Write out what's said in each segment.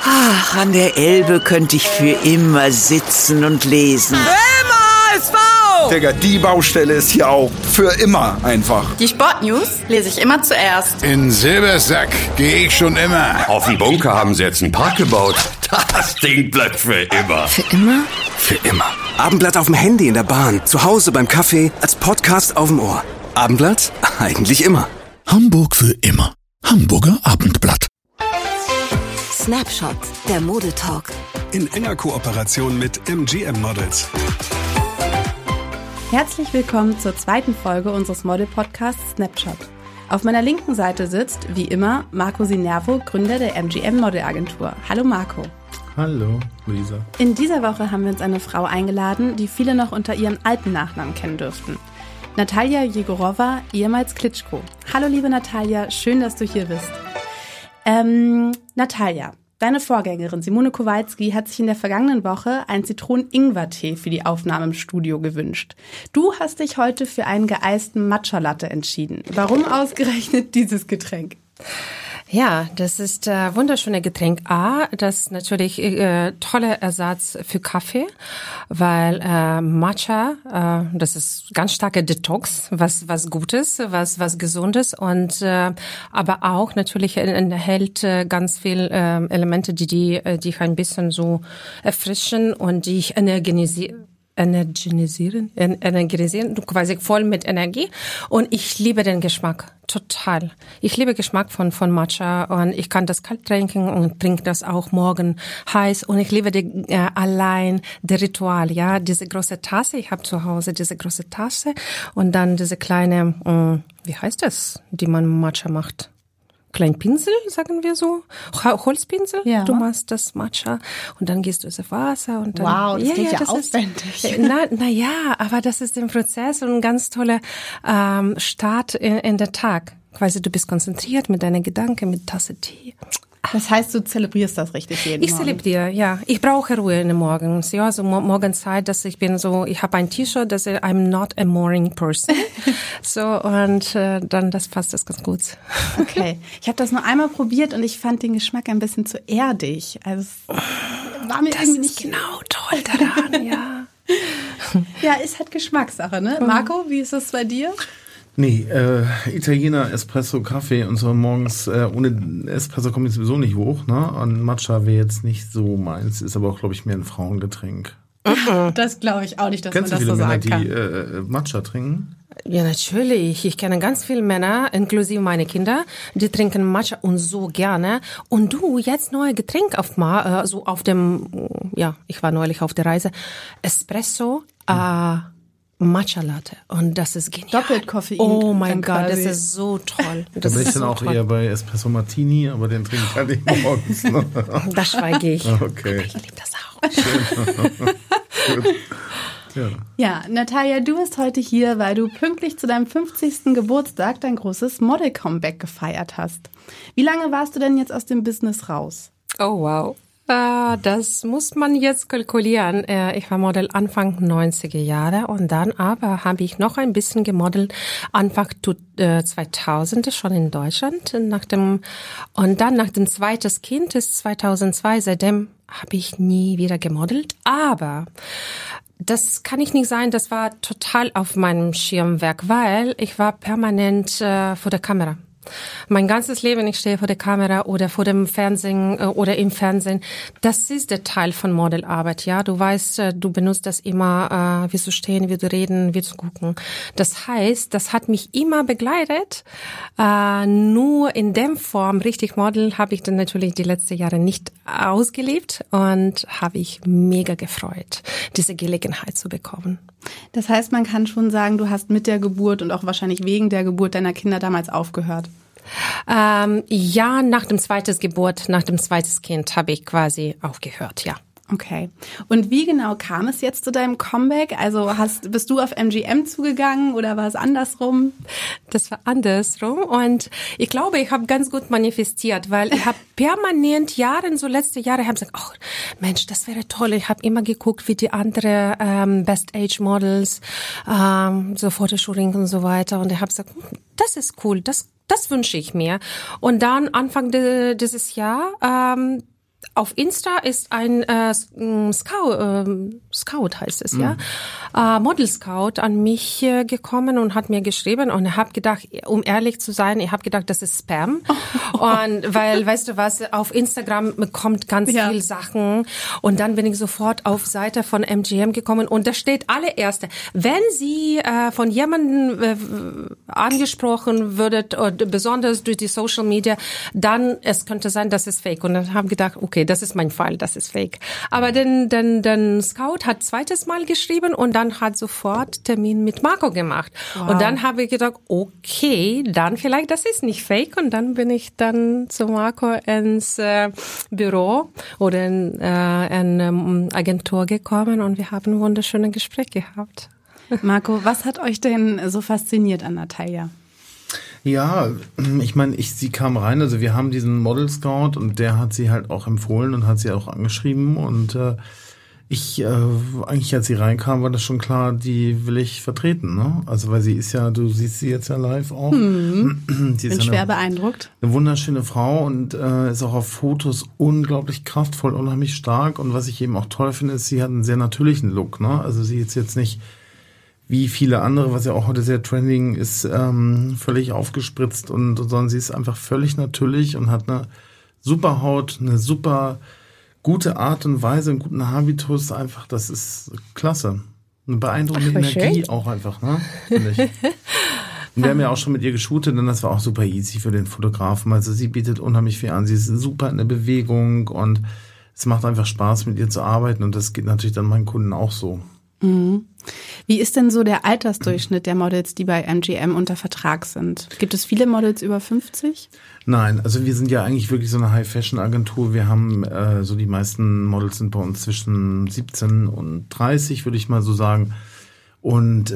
Ach, an der Elbe könnte ich für immer sitzen und lesen. Digga, die Baustelle ist hier auch für immer einfach. Die Sportnews lese ich immer zuerst. In Silbersack gehe ich schon immer. Auf dem Bunker haben sie jetzt einen Park gebaut. Das Ding bleibt für immer. Für immer? Für immer. Abendblatt auf dem Handy, in der Bahn, zu Hause, beim Kaffee, als Podcast auf dem Ohr. Abendblatt? Eigentlich immer. Hamburg für immer. Hamburger Abendblatt. Snapshot, der Modetalk. In enger Kooperation mit MGM Models. Herzlich willkommen zur zweiten Folge unseres Model-Podcasts Snapshot. Auf meiner linken Seite sitzt, wie immer, Marco Sinervo, Gründer der MGM Modelagentur. Hallo Marco. Hallo, Luisa. In dieser Woche haben wir uns eine Frau eingeladen, die viele noch unter ihrem alten Nachnamen kennen dürften. Natalja Jegorova, ehemals Klitschko. Hallo liebe Natalja, schön, dass du hier bist. Natalja, deine Vorgängerin Simone Kowalski hat sich in der vergangenen Woche einen Zitronen-Ingwer-Tee für die Aufnahme im Studio gewünscht. Du hast dich heute für einen geeisten Matcha-Latte entschieden. Warum ausgerechnet dieses Getränk? Ja, das ist wunderschöne Getränk. Das ist natürlich toller Ersatz für Kaffee, weil Matcha, das ist ganz starke Detox, was Gutes, was Gesundes und aber auch natürlich enthält ganz viel Elemente, die ich ein bisschen so erfrischen und die ich energisieren, quasi voll mit Energie. Und ich liebe den Geschmack, total. Ich liebe Geschmack von Matcha und ich kann das kalt trinken und trinke das auch morgen heiß. Und ich liebe allein das Ritual, ja, diese große Tasse. Ich habe zu Hause diese große Tasse und dann diese kleine, wie heißt das, die man Matcha macht? Kleinen Pinsel, sagen wir so, Holzpinsel. Ja. Du machst das Matcha und dann gehst du ins Wasser und dann. Wow, das klingt ja aufwendig. Na ja, aber das ist im Prozess und ein ganz toller Start in der Tag. Quasi du bist konzentriert mit deinen Gedanken, mit Tasse Tee. Das heißt, du zelebrierst das richtig jeden Morgen? Ich zelebriere, ja. Ich brauche Ruhe in den Morgens. Ja, so Morgenzeit, dass ich habe ein T-Shirt, dass I'm not a morning person. So, und dann passt das ganz gut. Okay. Ich habe das nur einmal probiert und ich fand den Geschmack ein bisschen zu erdig. Also es war mir das irgendwie ist nicht genau toll daran, ja. Ja, ist halt Geschmackssache, ne? Marco, wie ist das bei dir? Nee, Italiener, Espresso, Kaffee und so morgens, ohne Espresso komme ich sowieso nicht hoch, ne? Und Matcha wäre jetzt nicht so meins, ist aber auch, glaube ich, mehr ein Frauengetränk. Das glaube ich auch nicht, dass Kennst man das so sagen kann. Kennst du viele Männer, die Matcha trinken? Ja, natürlich. Ich kenne ganz viele Männer, inklusive meine Kinder, die trinken Matcha und so gerne. Und du, jetzt neue Getränk so auf dem, ja, ich war neulich auf der Reise, Espresso, Matcha Latte und das ist genial. Doppelt Koffein. Oh mein Gott, das ist so toll. Da bin ich dann auch eher bei Espresso Martini, aber den trinke ich halt nicht morgens. Ne? Da schweige ich. Okay. Aber ich liebe das auch. Ja, Natalja, du bist heute hier, weil du pünktlich zu deinem 50. Geburtstag dein großes Model-Comeback gefeiert hast. Wie lange warst du denn jetzt aus dem Business raus? Oh wow. Das muss man jetzt kalkulieren. Ich war Model Anfang 90er Jahre und dann aber habe ich noch ein bisschen gemodelt Anfang 2000 schon in Deutschland. Und dann nach dem zweiten Kind ist 2002, seitdem habe ich nie wieder gemodelt. Aber das kann ich nicht sagen, das war total auf meinem Schirmwerk, weil ich war permanent vor der Kamera. Mein ganzes Leben, ich stehe vor der Kamera oder vor dem Fernsehen oder im Fernsehen. Das ist der Teil von Modelarbeit, ja. Du weißt, du benutzt das immer, wie zu stehen, wie zu reden, wie zu gucken. Das heißt, das hat mich immer begleitet. Nur in der Form, richtig Model, habe ich dann natürlich die letzten Jahre nicht ausgelebt und habe ich mega gefreut, diese Gelegenheit zu bekommen. Das heißt, man kann schon sagen, du hast mit der Geburt und auch wahrscheinlich wegen der Geburt deiner Kinder damals aufgehört. Ja, nach dem zweiten Kind habe ich quasi aufgehört, ja. Okay. Und wie genau kam es jetzt zu deinem Comeback? Also bist du auf MGM zugegangen oder war es andersrum? Das war andersrum und ich glaube, ich habe ganz gut manifestiert, weil ich habe permanent letzte Jahre, habe gesagt, oh Mensch, das wäre toll. Ich habe immer geguckt, wie die anderen Best Age Models, so Fotoshooting und so weiter und ich habe gesagt, das ist cool, das wünsche ich mir. Und dann Anfang dieses Jahr auf Insta ist ein Scout heißt es, ja, Model Scout an mich gekommen und hat mir geschrieben und ich habe gedacht, um ehrlich zu sein, ich habe gedacht, das ist Spam. Und weil, weißt du was, auf Instagram kommt ganz viel Sachen und dann bin ich sofort auf Seite von MGM gekommen und da steht allererste, wenn Sie von jemandem angesprochen würdet, besonders durch die Social Media, dann es könnte sein, das ist fake. Und dann haben gedacht, okay, das ist mein Fall, das ist fake. Aber dann Scout hat zweites Mal geschrieben und dann hat sofort Termin mit Marco gemacht. Wow. Und dann habe ich gedacht, okay, dann vielleicht das ist nicht fake. Und dann bin ich dann zu Marco ins Büro oder in eine Agentur gekommen und wir haben ein wunderschönes Gespräch gehabt. Marco, was hat euch denn so fasziniert an Natalia? Ja, ich meine, sie kam rein, also wir haben diesen Model Scout und der hat sie halt auch empfohlen und hat sie auch angeschrieben und eigentlich als sie reinkam, war das schon klar, die will ich vertreten, ne? Also weil sie ist ja, du siehst sie jetzt ja live auch. Sie ist bin schwer beeindruckt. Eine wunderschöne Frau und ist auch auf Fotos unglaublich kraftvoll, unheimlich stark und was ich eben auch toll finde, ist, sie hat einen sehr natürlichen Look, ne? Also sie ist jetzt nicht wie viele andere, was ja auch heute sehr trending ist, völlig aufgespritzt und sondern sie ist einfach völlig natürlich und hat eine super Haut, eine super gute Art und Weise, einen guten Habitus, einfach, das ist klasse. Eine beeindruckende Energie auch einfach, ne? Finde ich. Und wir haben ja auch schon mit ihr geshootet und das war auch super easy für den Fotografen. Also sie bietet unheimlich viel an, sie ist super in der Bewegung und es macht einfach Spaß, mit ihr zu arbeiten und das geht natürlich dann meinen Kunden auch so. Mhm. Wie ist denn so der Altersdurchschnitt der Models, die bei MGM unter Vertrag sind? Gibt es viele Models über 50? Nein, also wir sind ja eigentlich wirklich so eine High-Fashion-Agentur. Wir haben so die meisten Models sind bei uns zwischen 17 und 30, würde ich mal so sagen. Und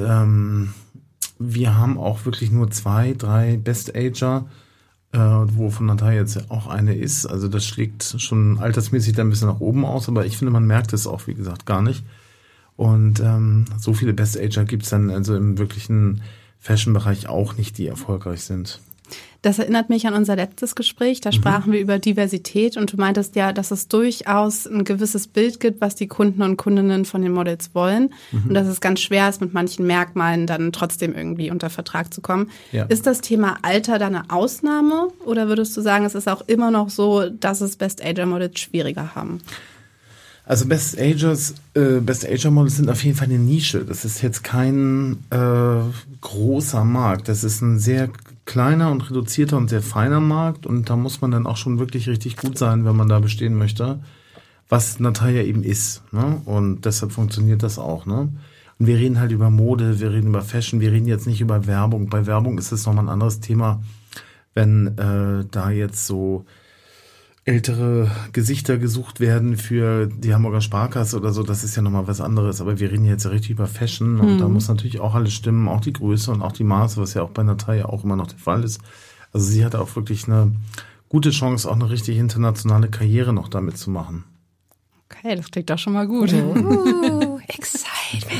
wir haben auch wirklich nur 2, 3 Best-Ager, wovon Natalia jetzt auch eine ist. Also das schlägt schon altersmäßig dann ein bisschen nach oben aus, aber ich finde, man merkt es auch, wie gesagt, gar nicht. Und so viele Best-Ager gibt's dann also im wirklichen Fashion-Bereich auch nicht, die erfolgreich sind. Das erinnert mich an unser letztes Gespräch, da sprachen wir über Diversität und du meintest ja, dass es durchaus ein gewisses Bild gibt, was die Kunden und Kundinnen von den Models wollen und dass es ganz schwer ist, mit manchen Merkmalen dann trotzdem irgendwie unter Vertrag zu kommen. Ja. Ist das Thema Alter da eine Ausnahme oder würdest du sagen, es ist auch immer noch so, dass es Best-Ager-Models schwieriger haben? Also Best-Ager-Models sind auf jeden Fall eine Nische. Das ist jetzt kein großer Markt. Das ist ein sehr kleiner und reduzierter und sehr feiner Markt. Und da muss man dann auch schon wirklich richtig gut sein, wenn man da bestehen möchte. Was Natalia eben ist. Ne? Und deshalb funktioniert das auch. Ne? Und wir reden halt über Mode, wir reden über Fashion, wir reden jetzt nicht über Werbung. Bei Werbung ist es nochmal ein anderes Thema, wenn da jetzt so ältere Gesichter gesucht werden für die Hamburger Sparkasse oder so, das ist ja nochmal was anderes. Aber wir reden jetzt ja richtig über Fashion und da muss natürlich auch alles stimmen, auch die Größe und auch die Maße, was ja auch bei Natalia auch immer noch der Fall ist. Also sie hatte auch wirklich eine gute Chance, auch eine richtig internationale Karriere noch damit zu machen. Okay, das klingt doch schon mal gut. Excitement.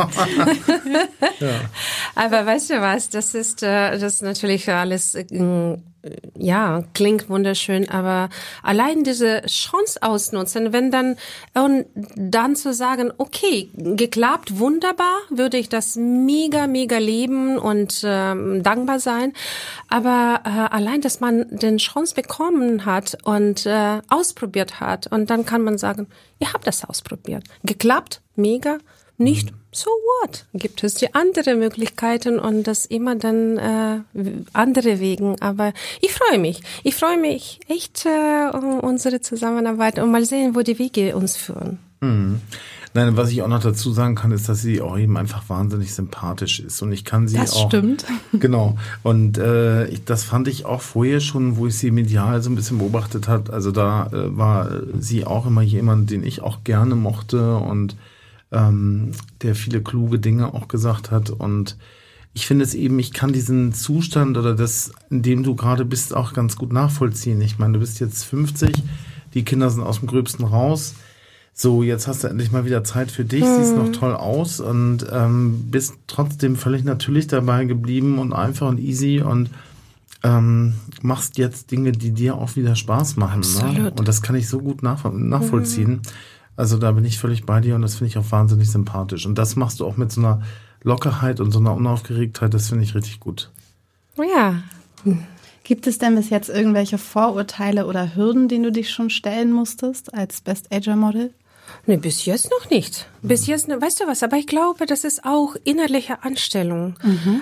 Ja. Aber weißt du was, das ist natürlich alles, ja, klingt wunderschön, aber allein diese Chance ausnutzen, wenn dann, und dann zu sagen, okay, geklappt, wunderbar, würde ich das mega, mega lieben und dankbar sein, aber allein, dass man den Chance bekommen hat und ausprobiert hat und dann kann man sagen, ihr habt das ausprobiert, geklappt, mega, nicht, so what? Gibt es die andere Möglichkeiten und das immer dann andere Wegen. Aber ich freue mich echt um unsere Zusammenarbeit und mal sehen, wo die Wege uns führen. Mhm. Nein, was ich auch noch dazu sagen kann, ist, dass sie auch eben einfach wahnsinnig sympathisch ist und ich kann sie das auch. Das stimmt. Genau. Und das fand ich auch vorher schon, wo ich sie medial so ein bisschen beobachtet habe. Also da war sie auch immer jemand, den ich auch gerne mochte und der viele kluge Dinge auch gesagt hat und ich finde es eben, ich kann diesen Zustand oder das, in dem du gerade bist, auch ganz gut nachvollziehen. Ich meine, du bist jetzt 50, die Kinder sind aus dem Gröbsten raus, so jetzt hast du endlich mal wieder Zeit für dich, siehst noch toll aus und bist trotzdem völlig natürlich dabei geblieben und einfach und easy und machst jetzt Dinge, die dir auch wieder Spaß machen. Ne? Und das kann ich so gut nachvollziehen. Also da bin ich völlig bei dir und das finde ich auch wahnsinnig sympathisch. Und das machst du auch mit so einer Lockerheit und so einer Unaufgeregtheit, das finde ich richtig gut. Ja. Gibt es denn bis jetzt irgendwelche Vorurteile oder Hürden, denen du dich schon stellen musstest als Best-Ager-Model? Nee, bis jetzt noch nicht. Bis jetzt, weißt du was, aber ich glaube, das ist auch innerliche Anstellung.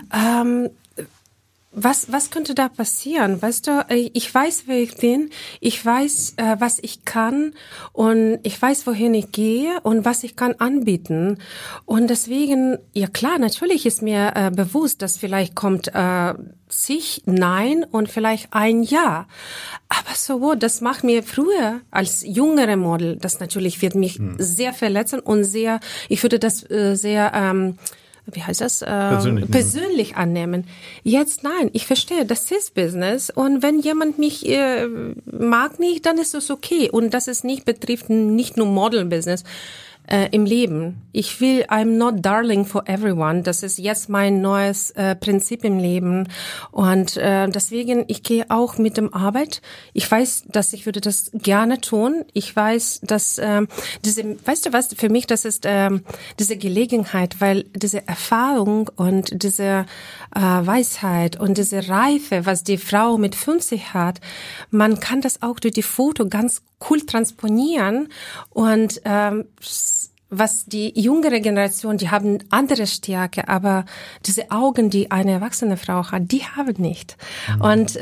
Was könnte da passieren? Weißt du, ich weiß, wer ich bin, ich weiß, was ich kann und ich weiß, wohin ich gehe und was ich kann anbieten. Und deswegen, ja klar, natürlich ist mir bewusst, dass vielleicht kommt zig Nein und vielleicht ein Ja. Aber so, das macht mir früher als jüngere Model, das natürlich wird mich sehr verletzen und sehr, ich würde das sehr wie heißt das? Persönlich annehmen. Jetzt nein, ich verstehe, das ist Business und wenn jemand mich mag nicht, dann ist es okay und das ist nicht betrifft nicht nur Model-Business. Im Leben. Ich will, I'm not darling for everyone. Das ist jetzt mein neues Prinzip im Leben. Und deswegen, ich gehe auch mit dem Arbeit. Ich weiß, dass ich würde das gerne tun. Ich weiß, dass weißt du was, für mich, das ist diese Gelegenheit, weil diese Erfahrung und diese Weisheit und diese Reife, was die Frau mit 50 hat, man kann das auch durch die Foto ganz cool transponieren und was die jüngere Generation, die haben andere Stärke, aber diese Augen, die eine erwachsene Frau hat, die haben nicht. Und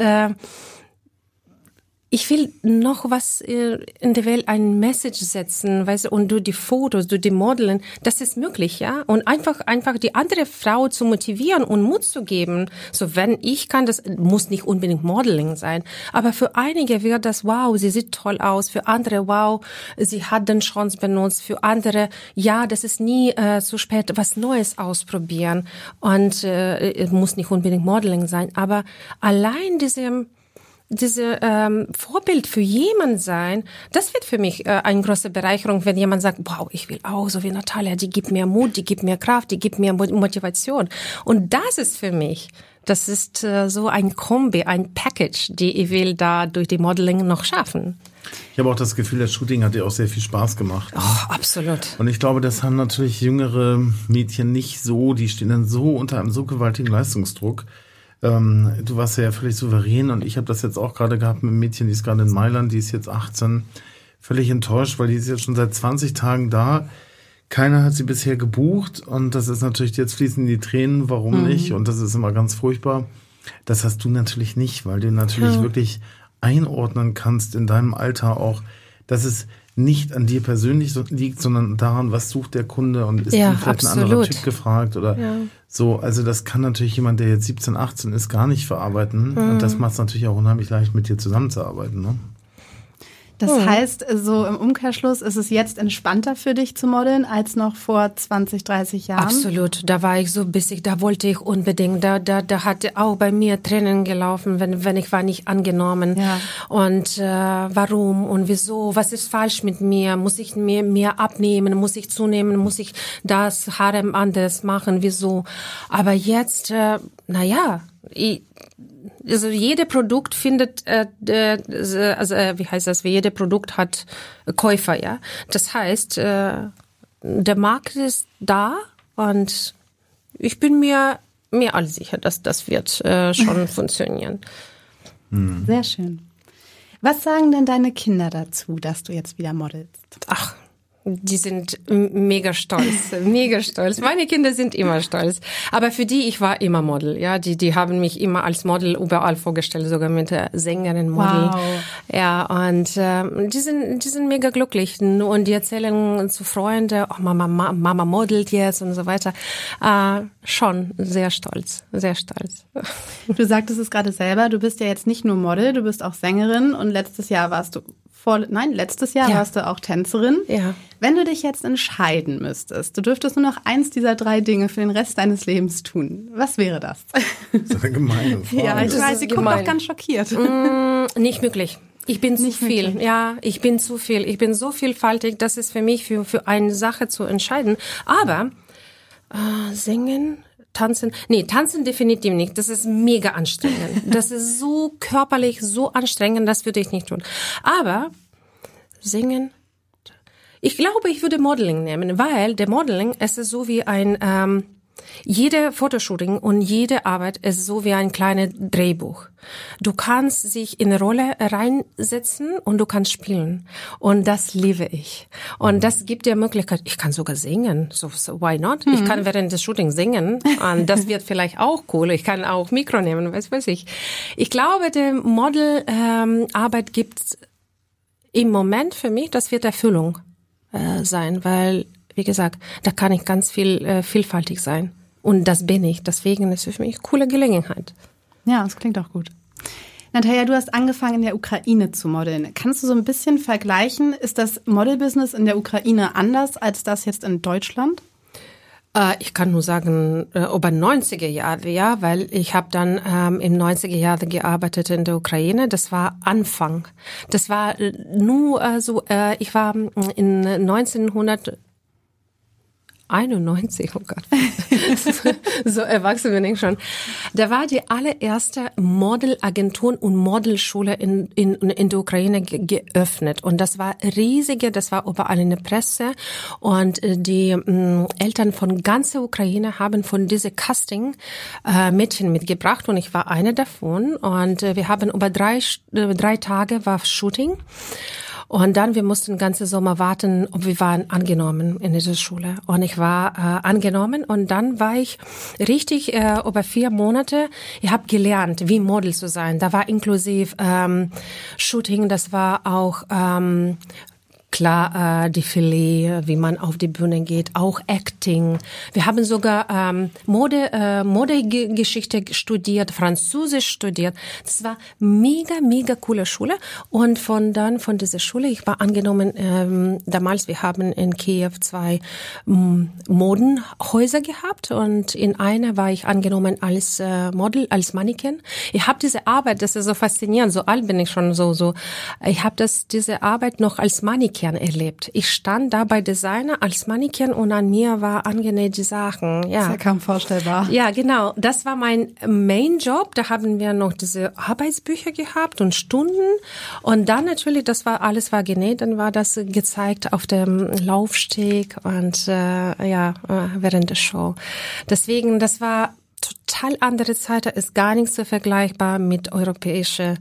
ich will noch was in der Welt, ein Message setzen, weißt du, und durch die Fotos, durch die Modeln, das ist möglich, ja, und einfach die andere Frau zu motivieren und Mut zu geben, so wenn ich kann, das muss nicht unbedingt Modeling sein, aber für einige wird das, wow, sie sieht toll aus, für andere, wow, sie hat den Chance benutzt, für andere, ja, das ist nie zu spät, was Neues ausprobieren und es muss nicht unbedingt Modeling sein, aber allein diese Vorbild für jemand sein, das wird für mich eine große Bereicherung, wenn jemand sagt, wow, ich will auch so wie Natalia, die gibt mir Mut, die gibt mir Kraft, die gibt mir Motivation. Und das ist für mich, das ist so ein Kombi, ein Package, die ich will da durch die Modeling noch schaffen. Ich habe auch das Gefühl, das Shooting hat dir auch sehr viel Spaß gemacht. Oh, absolut. Und ich glaube, das haben natürlich jüngere Mädchen nicht so, die stehen dann so unter einem so gewaltigen Leistungsdruck. Du warst ja völlig souverän und ich habe das jetzt auch gerade gehabt mit einem Mädchen, die ist gerade in Mailand, die ist jetzt 18, völlig enttäuscht, weil die ist jetzt schon seit 20 Tagen da. Keiner hat sie bisher gebucht und das ist natürlich, jetzt fließen die Tränen, warum nicht? Und das ist immer ganz furchtbar. Das hast du natürlich nicht, weil du natürlich wirklich einordnen kannst in deinem Alter auch, dass es nicht an dir persönlich liegt, sondern daran, was sucht der Kunde und ist vielleicht ein anderer Typ gefragt oder so. Also das kann natürlich jemand, der jetzt 17, 18 ist, gar nicht verarbeiten. Und das macht es natürlich auch unheimlich leicht, mit dir zusammenzuarbeiten, ne? Das heißt, so im Umkehrschluss ist es jetzt entspannter für dich zu modeln als noch vor 20, 30 Jahren? Absolut. Da war ich so bissig, da wollte ich unbedingt. Da hatte auch bei mir Tränen gelaufen, wenn ich war nicht angenommen. Ja. Und warum und wieso? Was ist falsch mit mir? Muss ich mir mehr abnehmen? Muss ich zunehmen? Muss ich das Harem anders machen? Wieso? Aber jetzt, also jede Produkt findet, wie heißt das? Jede Produkt hat Käufer, ja. Das heißt, der Markt ist da und ich bin mir mehr als sicher, dass das wird schon funktionieren. Sehr schön. Was sagen denn deine Kinder dazu, dass du jetzt wieder modelst? Ach, die sind mega stolz, mega stolz. Meine Kinder sind immer stolz. Aber für die, ich war immer Model, ja. Die haben mich immer als Model überall vorgestellt, sogar mit der Sängerin Model. Wow. Ja, und die sind mega glücklich. Und die erzählen zu Freunden, oh, Mama modelt jetzt und so weiter. Schon sehr stolz, sehr stolz. Du sagtest es gerade selber, du bist ja jetzt nicht nur Model, du bist auch Sängerin und letztes Jahr warst du warst du auch Tänzerin. Ja. Wenn du dich jetzt entscheiden müsstest, du dürftest nur noch eins dieser 3 Dinge für den Rest deines Lebens tun. Was wäre das? Das ist eine gemeine Frage. Ja, ich weiß, sie guckt doch ganz schockiert. Nicht möglich. Ich bin zu viel. Möglich. Ja, ich bin zu viel. Ich bin so vielfältig, das ist für mich für eine Sache zu entscheiden. Aber singen, Tanzen definitiv nicht. Das ist mega anstrengend. Das ist so körperlich, so anstrengend, das würde ich nicht tun. Aber singen, ich glaube, ich würde Modeling nehmen, weil der Modeling, es ist so wie ein, jede Fotoshooting und jede Arbeit ist so wie ein kleines Drehbuch. Du kannst dich in eine Rolle reinsetzen und du kannst spielen. Und das liebe ich. Und das gibt dir Möglichkeit, ich kann sogar singen. So why not? Ich kann während des Shootings singen. Und das wird vielleicht auch cool. Ich kann auch Mikro nehmen, weiß ich. Ich glaube, die Modelarbeit gibt im Moment für mich, das wird Erfüllung sein, weil, wie gesagt, da kann ich ganz vielfältig sein. Und das bin ich. Deswegen ist es für mich eine coole Gelegenheit. Ja, das klingt auch gut. Natalia, du hast angefangen in der Ukraine zu modeln. Kannst du so ein bisschen vergleichen? Ist das Modelbusiness in der Ukraine anders als das jetzt in Deutschland? Ich kann nur sagen, über 90er Jahre, ja, weil ich habe dann im 90er Jahre gearbeitet in der Ukraine. Das war Anfang. Das war nur ich war in 1991, oh Gott, so erwachsen bin ich schon. Da war die allererste Modelagentur und Modelschule in der Ukraine geöffnet. Und das war riesige, das war überall in der Presse. Und die Eltern von ganzer Ukraine haben von diese Casting Mädchen mitgebracht. Und ich war eine davon. Und wir haben über drei Tage war Shooting. Und dann, wir mussten den ganzen Sommer warten, ob wir waren angenommen in dieser Schule. Und ich war angenommen und dann war ich richtig über 4 Monate. Ich habe gelernt, wie Model zu sein. Da war inklusiv Shooting, das war auch klar, Defilé, wie man auf die Bühne geht, auch Acting. Wir haben sogar Modegeschichte studiert, Französisch studiert. Das war mega coole Schule. Und von dieser Schule, ich war angenommen, damals, wir haben in Kiew 2 Modenhäuser gehabt und in einer war ich angenommen als Model, als Mannequin. Ich habe diese Arbeit, das ist so faszinierend, so alt bin ich schon, so. Ich habe diese Arbeit noch als Mannequin erlebt. Ich stand da bei Designer als Mannequin und an mir war angenähte Sachen. Ja. Das ist ja kaum vorstellbar. Ja, genau. Das war mein Main-Job. Da haben wir noch diese Arbeitsbücher gehabt und Stunden. Und dann natürlich, alles war genäht. Dann war das gezeigt auf dem Laufsteg und während der Show. Deswegen, das war total andere Zeit. Da ist gar nichts so vergleichbar mit europäischen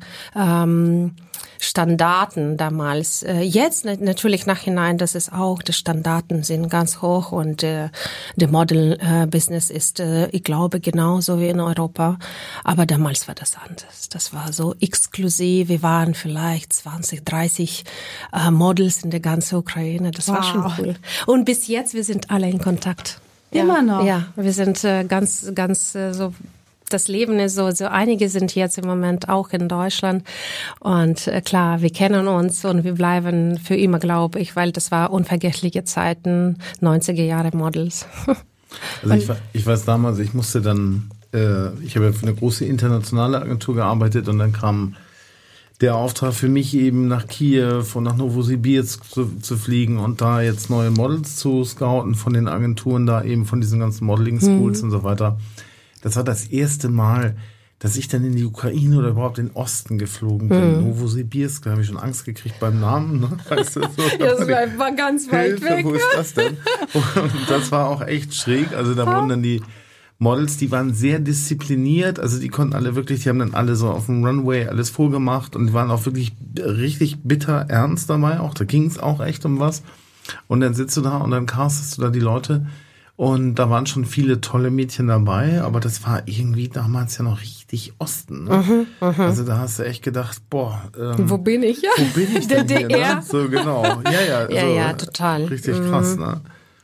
Standarten damals. Jetzt natürlich nachhinein, das ist auch, die Standarten sind ganz hoch und der Model-Business ist, ich glaube, genauso wie in Europa. Aber damals war das anders. Das war so exklusiv. Wir waren vielleicht 20, 30 Models in der ganzen Ukraine. Das war schon cool. Und bis jetzt, wir sind alle in Kontakt. Immer noch? Ja, wir sind ganz so. Das Leben ist so einige sind jetzt im Moment auch in Deutschland und klar, wir kennen uns und wir bleiben für immer, glaube ich, weil das war unvergessliche Zeiten, 90er Jahre Models. Also ich weiß damals, ich musste dann, ich habe ja für eine große internationale Agentur gearbeitet und dann kam der Auftrag für mich eben nach Kiew und nach Novosibirsk zu fliegen und da jetzt neue Models zu scouten von den Agenturen da eben, von diesen ganzen Modeling-Schools und so weiter. Das war das erste Mal, dass ich dann in die Ukraine oder überhaupt in den Osten geflogen bin. Novosibirsk, da habe ich schon Angst gekriegt beim Namen. Ne? Weißt du, so, ja, das war ganz weit weg. Wo ist das denn? Und das war auch echt schräg. Also da wurden dann die Models, die waren sehr diszipliniert. Also die konnten alle wirklich, die haben dann alle so auf dem Runway alles vorgemacht und die waren auch wirklich richtig bitter ernst dabei. Auch da ging es auch echt um was. Und dann sitzt du da und dann castest du da die Leute. Und da waren schon viele tolle Mädchen dabei, aber das war irgendwie damals ja noch richtig Osten. Ne? Also da hast du echt gedacht, boah, wo bin ich? Wo bin ich denn der hier? DR? Ne? So genau. Ja, ja, total. Richtig krass, ne?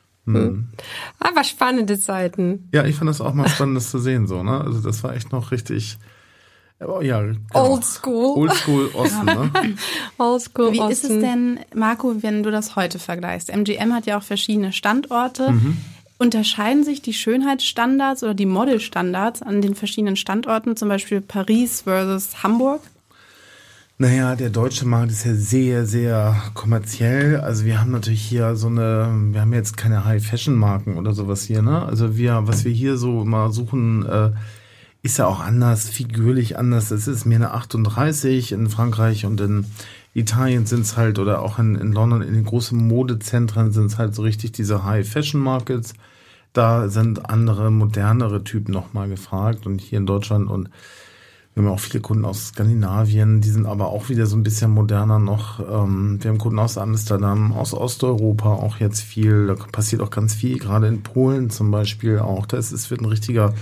Aber spannende Zeiten. Ja, ich fand das auch mal spannend, das zu sehen, so, ne? Also das war echt noch richtig, ja, genau. Oldschool Osten, ne? Oldschool Osten. Wie ist es denn, Marco, wenn du das heute vergleichst? MGM hat ja auch verschiedene Standorte. Unterscheiden sich die Schönheitsstandards oder die Modelstandards an den verschiedenen Standorten, zum Beispiel Paris versus Hamburg? Naja, der deutsche Markt ist ja sehr, sehr kommerziell. Also wir haben natürlich hier wir haben jetzt keine High-Fashion-Marken oder sowas hier, ne? Also was wir hier so mal suchen, ist ja auch anders, figürlich anders. Es ist mehr eine 38 in Frankreich und in Italien sind es halt, oder auch in London, in den großen Modezentren sind es halt so richtig diese High-Fashion-Markets. Da sind andere, modernere Typen nochmal gefragt und hier in Deutschland und wir haben auch viele Kunden aus Skandinavien, die sind aber auch wieder so ein bisschen moderner noch. Wir haben Kunden aus Amsterdam, aus Osteuropa auch jetzt viel. Da passiert auch ganz viel, gerade in Polen zum Beispiel auch. Wird ein richtiger,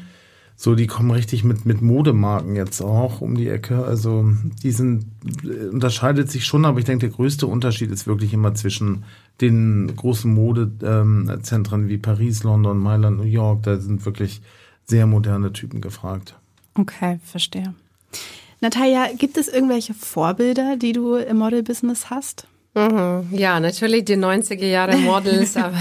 so die kommen richtig mit Modemarken jetzt auch um die Ecke. Also unterscheidet sich schon, aber ich denke, der größte Unterschied ist wirklich immer zwischen den großen Modezentren wie Paris, London, Mailand, New York. Da sind wirklich sehr moderne Typen gefragt. Okay, verstehe. Natalia, gibt es irgendwelche Vorbilder, die du im Model-Business hast? Ja, natürlich die 90er Jahre Models, aber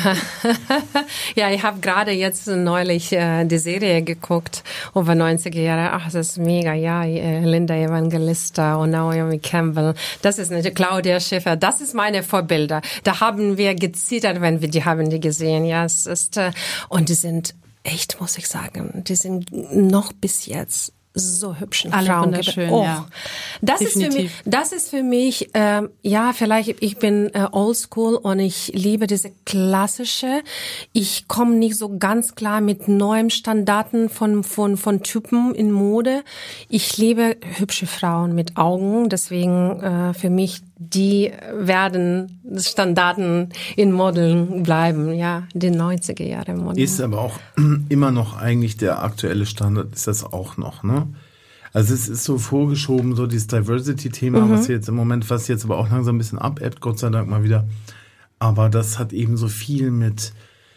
ja, ich habe gerade jetzt neulich die Serie geguckt über 90er Jahre. Ach, das ist mega, ja, Linda Evangelista und Naomi Campbell. Das ist natürlich Claudia Schiffer. Das ist meine Vorbilder. Da haben wir gezittert, wenn wir die gesehen. Ja, es ist und die sind echt, muss ich sagen, die sind noch bis jetzt so hübschen alle Frauen. Wunderschön, ja. Das ist für mich, ja, vielleicht, ich bin oldschool und ich liebe diese klassische. Ich komme nicht so ganz klar mit neuen Standarten von Typen in Mode. Ich liebe hübsche Frauen mit Augen, deswegen für mich, die werden Standarten in Modeln bleiben, ja, die 90er Jahre Modeln. Ist aber auch immer noch eigentlich der aktuelle Standard, ist das auch noch, ne? Also es ist so vorgeschoben, so dieses Diversity-Thema, was jetzt aber auch langsam ein bisschen abebbt, Gott sei Dank mal wieder. Aber das hat eben so viel mit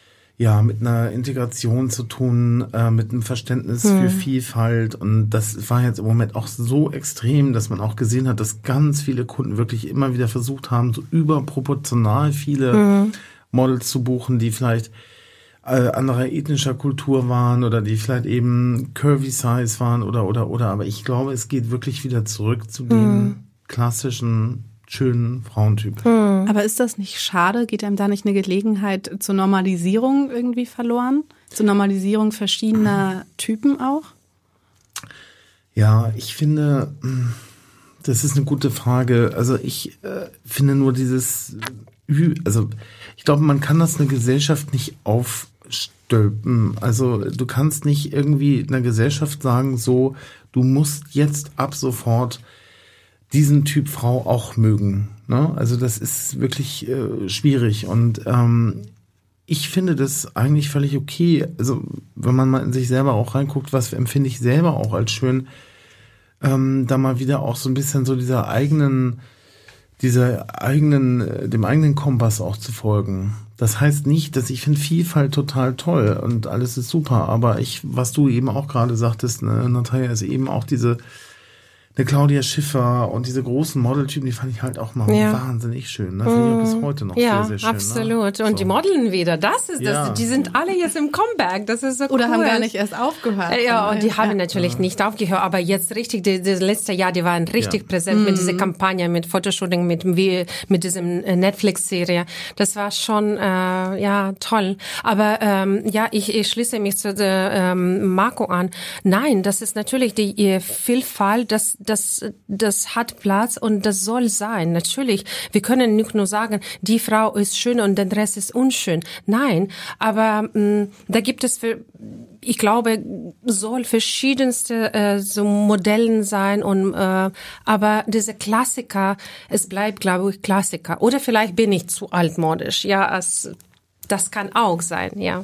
einer Integration zu tun, mit einem Verständnis für Vielfalt. Und das war jetzt im Moment auch so extrem, dass man auch gesehen hat, dass ganz viele Kunden wirklich immer wieder versucht haben, so überproportional viele Models zu buchen, die vielleicht anderer ethnischer Kultur waren oder die vielleicht eben curvy size waren oder. Aber ich glaube, es geht wirklich wieder zurück zu dem klassischen, schönen Frauentyp. Aber ist das nicht schade? Geht einem da nicht eine Gelegenheit zur Normalisierung irgendwie verloren? Zur Normalisierung verschiedener Typen auch? Ja, ich finde, das ist eine gute Frage. Also ich finde nur ich glaube, man kann das einer Gesellschaft nicht aufstülpen. Also du kannst nicht irgendwie einer Gesellschaft sagen, so, du musst jetzt ab sofort diesen Typ Frau auch mögen. Ne? Also das ist wirklich schwierig und ich finde das eigentlich völlig okay. Also wenn man mal in sich selber auch reinguckt, was empfinde ich selber auch als schön, da mal wieder auch so ein bisschen so dem eigenen Kompass auch zu folgen. Das heißt nicht, dass ich finde Vielfalt total toll und alles ist super, aber was du eben auch gerade sagtest, ne, Natalia, ist eben auch eine Claudia Schiffer und diese großen Modeltypen, die fand ich halt auch mal wahnsinnig schön. Ne? Finde ich auch bis heute noch sehr, sehr schön. Ja, absolut. Ne? Und die modeln wieder, das ist das. Die sind alle jetzt im Comeback, das ist so cool. Oder haben gar nicht erst aufgehört. Ja, und die haben natürlich nicht aufgehört, aber jetzt richtig, das letzte Jahr, die waren richtig präsent mit dieser Kampagne, mit Fotoshooting, mit diesem Netflix-Serie. Das war schon, toll. Aber ich schließe mich zu der Marco an. Nein, das ist natürlich die Vielfalt, das hat Platz und das soll sein. Natürlich, wir können nicht nur sagen, die Frau ist schön und der Rest ist unschön. Nein, aber da gibt es ich glaube, soll verschiedenste so Modellen sein und aber diese Klassiker, es bleibt, glaube ich, Klassiker. Oder vielleicht bin ich zu altmodisch. Ja, das kann auch sein, ja.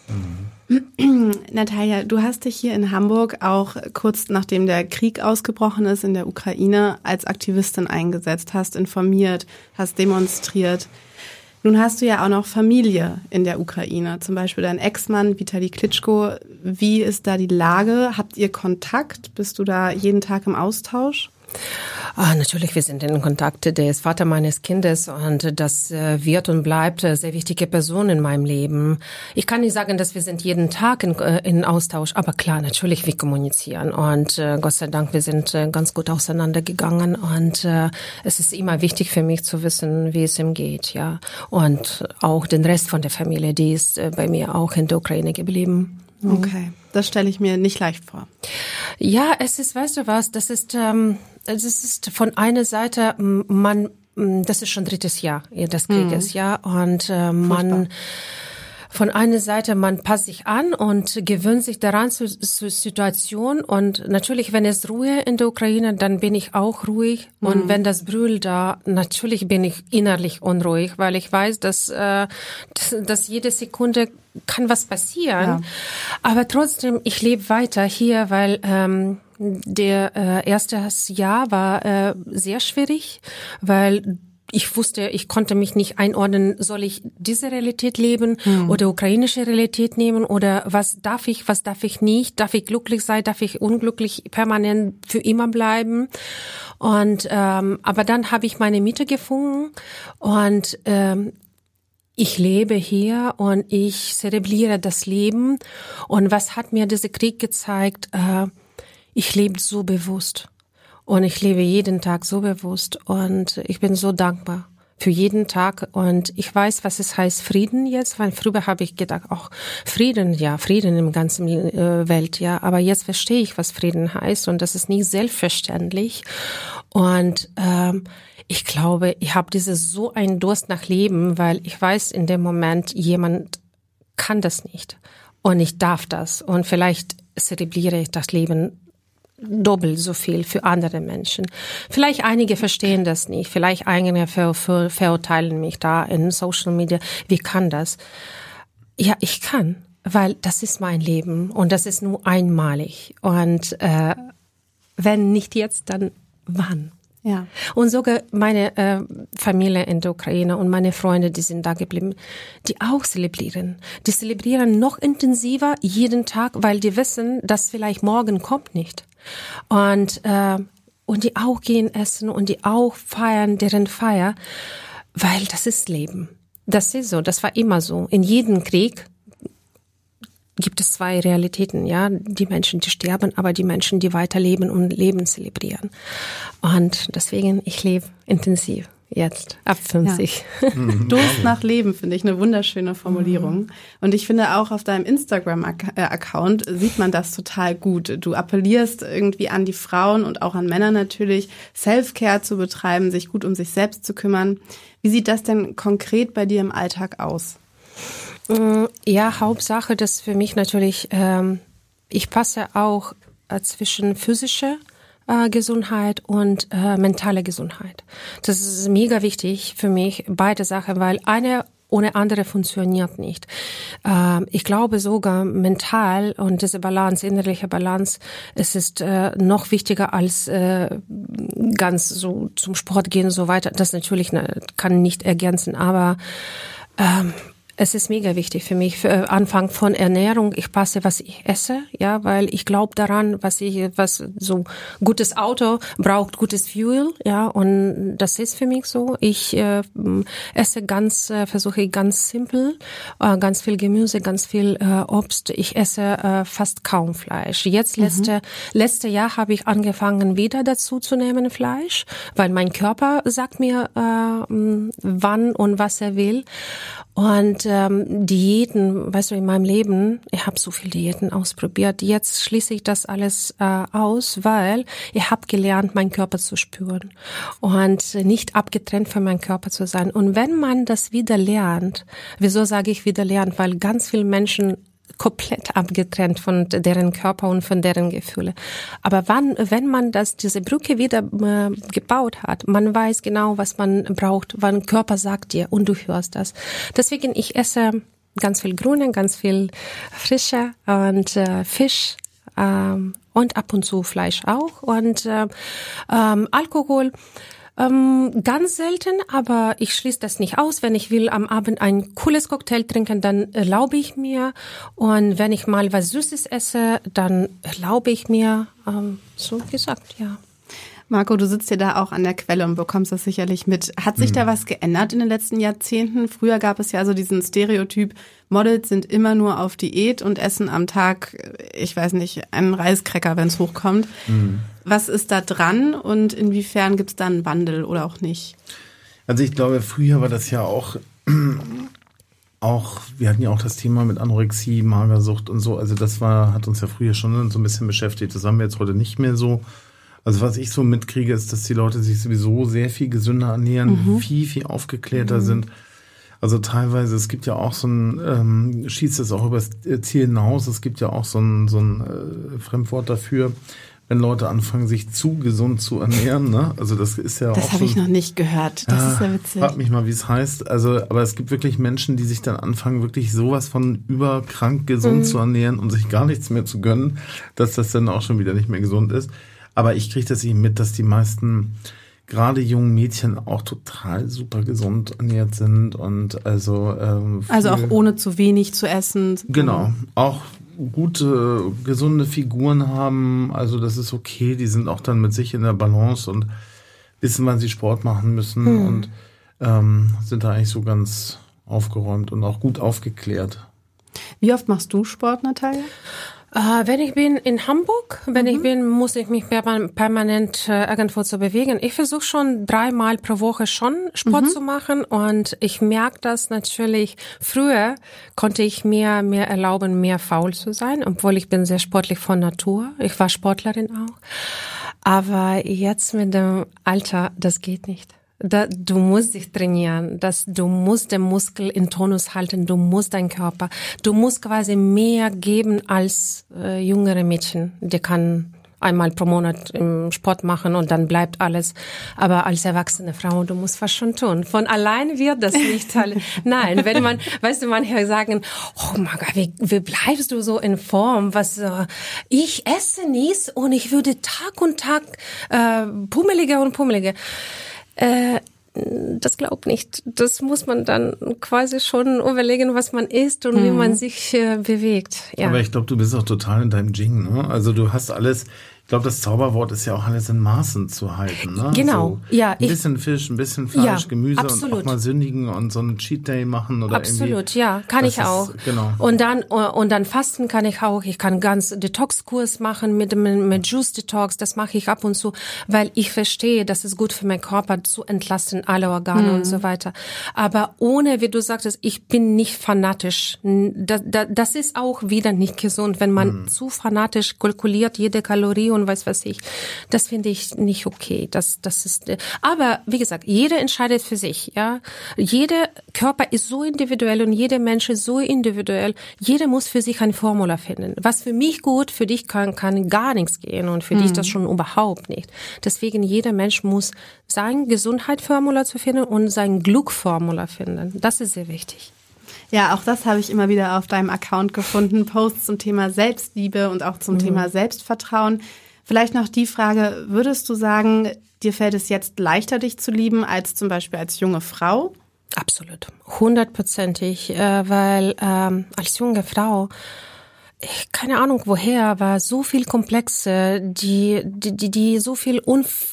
Natalia, du hast dich hier in Hamburg auch kurz nachdem der Krieg ausgebrochen ist in der Ukraine als Aktivistin eingesetzt, hast informiert, hast demonstriert. Nun hast du ja auch noch Familie in der Ukraine, zum Beispiel dein Ex-Mann Vitali Klitschko. Wie ist da die Lage? Habt ihr Kontakt? Bist du da jeden Tag im Austausch? Natürlich, wir sind in Kontakt. Der ist Vater meines Kindes und das wird und bleibt eine sehr wichtige Person in meinem Leben. Ich kann nicht sagen, dass wir sind jeden Tag in Austausch, aber klar, natürlich, wir kommunizieren und Gott sei Dank, wir sind ganz gut auseinandergegangen und es ist immer wichtig für mich zu wissen, wie es ihm geht, ja. Und auch den Rest von der Familie, die ist bei mir auch in der Ukraine geblieben. Okay, das stelle ich mir nicht leicht vor. Ja, es ist, weißt du was, das ist von einer Seite, das ist schon 3. Jahr des Krieges, ja, und von einer Seite, man passt sich an und gewöhnt sich daran zur Situation und natürlich, wenn es Ruhe in der Ukraine, dann bin ich auch ruhig und wenn das Brüll da, natürlich bin ich innerlich unruhig, weil ich weiß, dass jede Sekunde kann was passieren, ja. Aber trotzdem, ich lebe weiter hier, weil der erste Jahr war sehr schwierig, weil ich wusste, ich konnte mich nicht einordnen, soll ich diese Realität leben oder ukrainische Realität nehmen oder was darf ich nicht, darf ich glücklich sein, darf ich unglücklich permanent für immer bleiben und aber dann habe ich meine Mitte gefunden und ich lebe hier und ich zelebriere das Leben und was hat mir dieser Krieg gezeigt? Ich lebe so bewusst. Und ich lebe jeden Tag so bewusst und ich bin so dankbar für jeden Tag und ich weiß, was es heißt Frieden jetzt, weil früher habe ich gedacht, auch Frieden, ja, Frieden im ganzen Welt, ja, aber jetzt verstehe ich, was Frieden heißt und das ist nicht selbstverständlich und ich glaube, ich habe so einen Durst nach Leben, weil ich weiß, in dem Moment, jemand kann das nicht und ich darf das und vielleicht zelebriere ich das Leben doppelt so viel für andere Menschen. Vielleicht einige verstehen das nicht, vielleicht einige verurteilen mich da in Social Media. Wie kann das? Ja, ich kann, weil das ist mein Leben und das ist nur einmalig. Und wenn nicht jetzt, dann wann? Ja. Und sogar meine Familie in der Ukraine und meine Freunde, die sind da geblieben, die auch zelebrieren. Die zelebrieren noch intensiver jeden Tag, weil die wissen, dass vielleicht morgen kommt nicht. Und die auch gehen essen und die auch feiern deren Feier, weil das ist Leben. Das ist so, das war immer so. In jedem Krieg gibt es 2 Realitäten, ja, die Menschen, die sterben, aber die Menschen, die weiterleben und Leben zelebrieren. Und deswegen, ich lebe intensiv. Jetzt, ab 50. Ja. Durst nach Leben, finde ich eine wunderschöne Formulierung. Und ich finde auch auf deinem Instagram-Account sieht man das total gut. Du appellierst irgendwie an die Frauen und auch an Männer natürlich, Self-Care zu betreiben, sich gut um sich selbst zu kümmern. Wie sieht das denn konkret bei dir im Alltag aus? Ja, Hauptsache, das für mich natürlich, ich passe auch zwischen physischer Gesundheit und mentale Gesundheit. Das ist mega wichtig für mich, beide Sachen, weil eine ohne andere funktioniert nicht. Ich glaube sogar mental und diese Balance, innerliche Balance, es ist noch wichtiger als ganz so zum Sport gehen und so weiter. Das natürlich kann nicht ergänzen, aber es ist mega wichtig für mich. Für Anfang von Ernährung, ich passe, was ich esse, ja, weil ich glaube daran, was so gutes Auto braucht gutes Fuel, ja, und das ist für mich so. Ich versuche ganz simpel, ganz viel Gemüse, ganz viel Obst. Ich esse fast kaum Fleisch. Jetzt letzte Jahr habe ich angefangen, wieder dazu zu nehmen Fleisch, weil mein Körper sagt mir, wann und was er will. Und Diäten, weißt du, in meinem Leben, ich habe so viele Diäten ausprobiert. Jetzt schließe ich das alles aus, weil ich habe gelernt, meinen Körper zu spüren und nicht abgetrennt von meinem Körper zu sein. Und wenn man das wieder lernt, wieso sage ich wieder lernt? Weil ganz viele Menschen komplett abgetrennt von deren Körper und von deren Gefühle. Aber wenn man diese Brücke wieder gebaut hat, man weiß genau, was man braucht, wann Körper sagt dir und du hörst das. Deswegen, ich esse ganz viel Grüne, ganz viel Frische und Fisch und ab und zu Fleisch auch und Alkohol. Ganz selten, aber ich schließe das nicht aus. Wenn ich will am Abend ein cooles Cocktail trinken, dann erlaube ich mir. Und wenn ich mal was Süßes esse, dann erlaube ich mir. So gesagt, ja. Marco, du sitzt ja da auch an der Quelle und bekommst das sicherlich mit. Hat sich da was geändert in den letzten Jahrzehnten? Früher gab es ja so diesen Stereotyp, Models sind immer nur auf Diät und essen am Tag, ich weiß nicht, einen Reiskräcker, wenn es hochkommt. Was ist da dran und inwiefern gibt es da einen Wandel oder auch nicht? Also ich glaube, früher war das ja auch, wir hatten ja auch das Thema mit Anorexie, Magersucht und so. Also das hat uns ja früher schon so ein bisschen beschäftigt. Das haben wir jetzt heute nicht mehr so. Also was ich so mitkriege, ist, dass die Leute sich sowieso sehr viel gesünder ernähren, viel, viel aufgeklärter sind. Also teilweise, es gibt ja auch so schießt es auch übers Ziel hinaus, es gibt ja auch so ein Fremdwort dafür, wenn Leute anfangen, sich zu gesund zu ernähren, ne? Also das ist ja das auch. Das habe ich noch nicht gehört. Das ist ja witzig. Frag mich mal, wie es heißt. Also, aber es gibt wirklich Menschen, die sich dann anfangen, wirklich sowas von überkrank gesund zu ernähren und sich gar nichts mehr zu gönnen, dass das dann auch schon wieder nicht mehr gesund ist. Aber ich kriege das eben mit, dass die meisten, gerade jungen Mädchen, auch total super gesund ernährt sind und also auch ohne zu wenig zu essen. Genau, auch gute, gesunde Figuren haben, also das ist okay, die sind auch dann mit sich in der Balance und wissen, wann sie Sport machen müssen und sind da eigentlich so ganz aufgeräumt und auch gut aufgeklärt. Wie oft machst du Sport, Natalia? Wenn ich bin in Hamburg, muss ich mich permanent irgendwo zu bewegen. Ich versuche schon 3-mal pro Woche schon Sport zu machen und ich merke das natürlich. Früher konnte ich mir erlauben, mehr faul zu sein, obwohl ich bin sehr sportlich von Natur. Ich war Sportlerin auch. Aber jetzt mit dem Alter, das geht nicht. Du musst dich trainieren, du musst den Muskel in Tonus halten, du musst deinen Körper, du musst quasi mehr geben als jüngere Mädchen. Die kann einmal pro Monat Sport machen und dann bleibt alles. Aber als erwachsene Frau, du musst was schon tun. Von allein wird das nicht. Nein, wenn man, manche sagen, oh Maga, wie bleibst du so in Form? Ich esse nichts und ich würde Tag und Tag pummeliger und pummeliger. Das glaub nicht. Das muss man dann quasi schon überlegen, was man isst und wie man sich bewegt. Ja. Aber ich glaube, du bist auch total in deinem Ding, ne? Also du hast alles. Ich glaube, das Zauberwort ist ja auch alles in Maßen zu halten, ne? Genau, so ja. Ein bisschen Fisch, ein bisschen Fleisch, Gemüse absolut. Und auch mal sündigen und so einen Cheat Day machen oder absolut, ja, kann ich auch. Genau. Und dann fasten kann ich auch. Ich kann ganz Detox-Kurs machen mit Juice Detox. Das mache ich ab und zu, weil ich verstehe, das ist gut für meinen Körper zu entlasten, alle Organe und so weiter. Aber ohne, wie du sagtest, ich bin nicht fanatisch. Das ist auch wieder nicht gesund, wenn man zu fanatisch kalkuliert, jede Kalorie und weiß was ich. Das finde ich nicht okay. Das ist, aber wie gesagt, jeder entscheidet für sich, ja. Jeder Körper ist so individuell und jeder Mensch ist so individuell. Jeder muss für sich eine Formula finden. Was für mich gut, für dich kann gar nichts gehen und für dich das schon überhaupt nicht. Deswegen jeder Mensch muss seine Gesundheitsformula zu finden und sein Glückformula finden. Das ist sehr wichtig. Ja, auch das habe ich immer wieder auf deinem Account gefunden. Posts zum Thema Selbstliebe und auch zum Thema Selbstvertrauen. Vielleicht noch die Frage, würdest du sagen, dir fällt es jetzt leichter, dich zu lieben, als zum Beispiel als junge Frau? Absolut, 100%, weil als junge Frau, keine Ahnung woher, aber so viel Komplexe, die so viel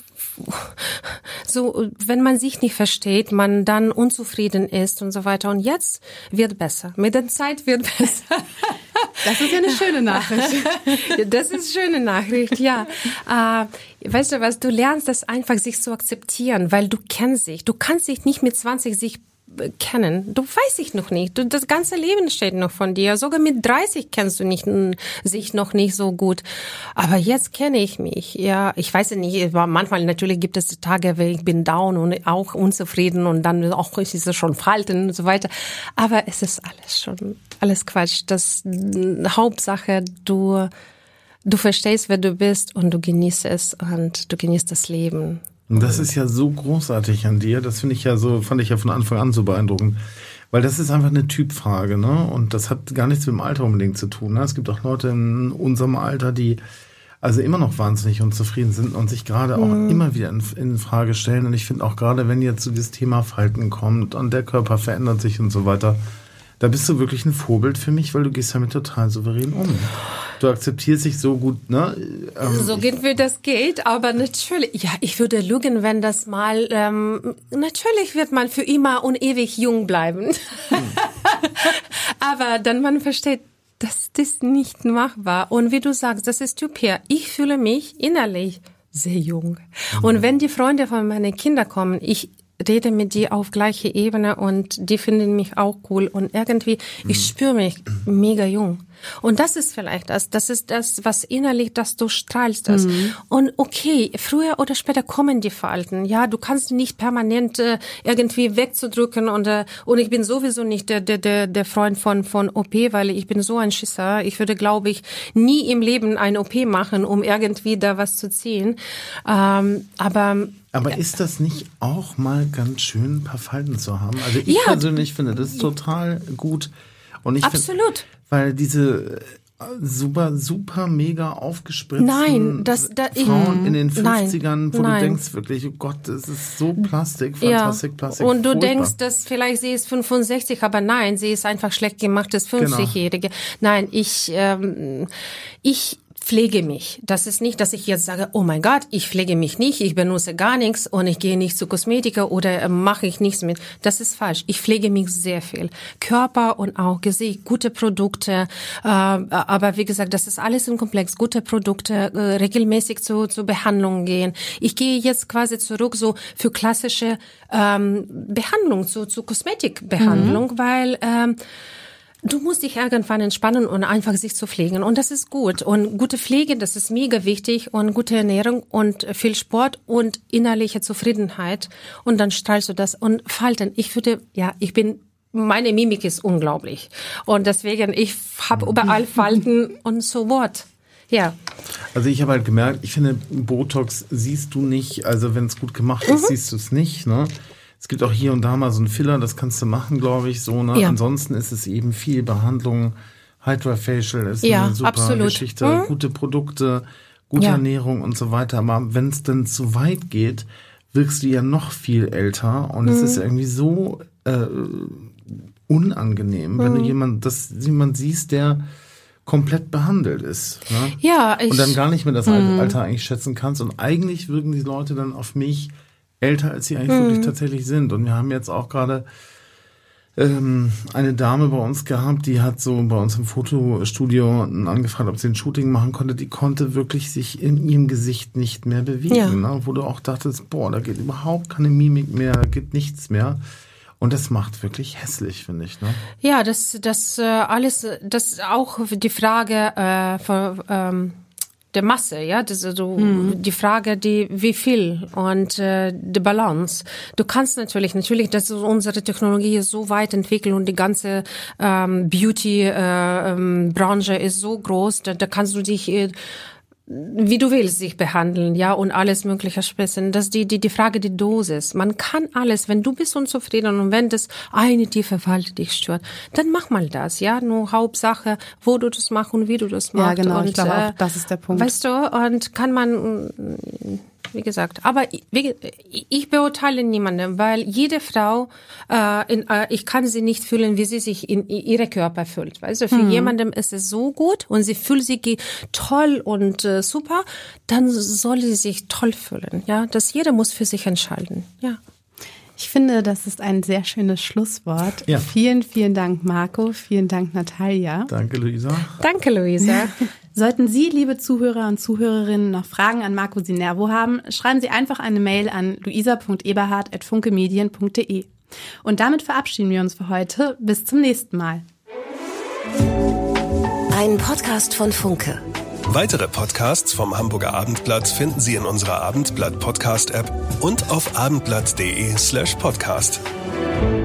so, wenn man sich nicht versteht, man dann unzufrieden ist und so weiter. Und jetzt wird besser. Mit der Zeit wird besser. Das ist ja eine schöne Nachricht. Das ist eine schöne Nachricht, ja. Weißt du was, du lernst das einfach, sich zu akzeptieren, weil du kennst dich. Du kannst dich nicht mit 20 sich kennen. Du weißt dich noch nicht. Das ganze Leben steht noch von dir. Sogar mit 30 kennst du sich noch nicht so gut. Aber jetzt kenne ich mich. Ja, ich weiß es nicht. Manchmal natürlich gibt es Tage, wo ich bin down und auch unzufrieden und dann auch ist es schon Falten und so weiter. Aber es ist alles Quatsch. Das Hauptsache, du verstehst, wer du bist und du genießt es und du genießt das Leben. Und das ist ja so großartig an dir, das fand ich ja von Anfang an so beeindruckend, weil das ist einfach eine Typfrage, ne? Und das hat gar nichts mit dem Alter unbedingt zu tun, ne? Es gibt auch Leute in unserem Alter, die also immer noch wahnsinnig unzufrieden sind und sich gerade auch immer wieder in Frage stellen. Und ich finde auch gerade, wenn jetzt so dieses Thema Falten kommt und der Körper verändert sich und so weiter, Da bist du wirklich ein Vorbild für mich, weil du gehst damit total souverän um. Du akzeptierst dich so gut, ne? So geht, wie das geht, aber natürlich, ja, ich würde lügen, wenn das mal, natürlich wird man für immer und ewig jung bleiben. Aber dann man versteht, dass das nicht machbar. Und wie du sagst, das ist typisch. Ich fühle mich innerlich sehr jung. Und wenn die Freunde von meinen Kindern kommen, ich rede mit die auf gleiche Ebene und die finden mich auch cool und irgendwie, ich spüre mich mega jung. Und das ist vielleicht das ist das, was innerlich, dass du strahlst das. Und okay, früher oder später kommen die Falten. Ja, du kannst nicht permanent irgendwie wegzudrücken und ich bin sowieso nicht der Freund von OP, weil ich bin so ein Schisser. Ich würde, glaube ich, nie im Leben ein OP machen, um irgendwie da was zu ziehen. Aber ist das nicht auch mal ganz schön, ein paar Falten zu haben? Also ich persönlich finde das total gut. Und ich absolut. Weil diese super mega aufgespritzten Frauen in den 50ern, wo du denkst wirklich, oh Gott, das ist so Plastik. Und du denkst, dass vielleicht sie ist 65, aber nein, sie ist einfach schlecht gemachtes 50-Jährige. Genau. Nein, ich pflege mich. Das ist nicht, dass ich jetzt sage, oh mein Gott, ich pflege mich nicht, ich benutze gar nichts und ich gehe nicht zu Kosmetiker oder mache ich nichts mit. Das ist falsch. Ich pflege mich sehr viel. Körper und auch Gesicht, gute Produkte. Aber wie gesagt, das ist alles im Komplex. Gute Produkte, regelmäßig zu Behandlungen gehen. Ich gehe jetzt quasi zurück so für klassische Behandlung, zu Kosmetikbehandlung, weil du musst dich irgendwann entspannen und einfach sich zu pflegen. Und das ist gut. Und gute Pflege, das ist mega wichtig. Und gute Ernährung und viel Sport und innerliche Zufriedenheit. Und dann strahlst du das. Und Falten, meine Mimik ist unglaublich. Und deswegen, ich habe überall Falten und so what. Ja. Also ich habe halt gemerkt, ich finde, Botox siehst du nicht. Also wenn es gut gemacht ist, siehst du es nicht, ne? Es gibt auch hier und da mal so einen Filler, das kannst du machen, glaube ich, so, ne? Ja. Ansonsten ist es eben viel Behandlung. Hydra-Facial ist eine super Geschichte. Gute Produkte, gute Ernährung und so weiter. Aber wenn es dann zu weit geht, wirkst du ja noch viel älter. Und es ist irgendwie so unangenehm, wenn du jemanden siehst, der komplett behandelt ist. Ne? Ja, und dann gar nicht mehr das Alter eigentlich schätzen kannst. Und eigentlich wirken die Leute dann auf mich älter, als sie eigentlich wirklich tatsächlich sind. Und wir haben jetzt auch gerade eine Dame bei uns gehabt, die hat so bei uns im Fotostudio angefragt, ob sie ein Shooting machen konnte. Die konnte wirklich sich in ihrem Gesicht nicht mehr bewegen. Ne? Wo du auch dachtest, boah, da geht überhaupt keine Mimik mehr, da geht nichts mehr. Und das macht wirklich hässlich, finde ich. Ne? Ja, das alles, das ist auch die Frage von der Masse, ja, das ist so die Frage, wie viel und die Balance. Du kannst natürlich, das ist unsere Technologie ist so weit entwickelt und die ganze Beauty Branche ist so groß, da kannst du dich wie du willst sich behandeln, ja, und alles mögliche spritzen. Das ist die Frage, die Dosis. Man kann alles, wenn du bist unzufrieden und wenn das eine tiefe Falte dich stört, dann mach mal das, ja. Nur Hauptsache, wo du das machst und wie du das machst. Ja, genau, und, ich glaube auch, das ist der Punkt. Weißt du, und kann man, wie gesagt, aber ich beurteile niemanden, weil jede Frau, ich kann sie nicht fühlen, wie sie sich in ihre Körper fühlt. Weißt du, für jemandem ist es so gut und sie fühlt sich toll und super, dann soll sie sich toll fühlen. Ja, das jeder muss für sich entscheiden. Ja. Ich finde, das ist ein sehr schönes Schlusswort. Ja. Vielen, vielen Dank, Marco. Vielen Dank, Natalia. Danke, Luisa. Danke, Luisa. Sollten Sie, liebe Zuhörer und Zuhörerinnen, noch Fragen an Marco Sinervo haben, schreiben Sie einfach eine Mail an luisa.eberhard@funkemedien.de. Und damit verabschieden wir uns für heute. Bis zum nächsten Mal. Ein Podcast von Funke. Weitere Podcasts vom Hamburger Abendblatt finden Sie in unserer Abendblatt-Podcast-App und auf abendblatt.de/podcast.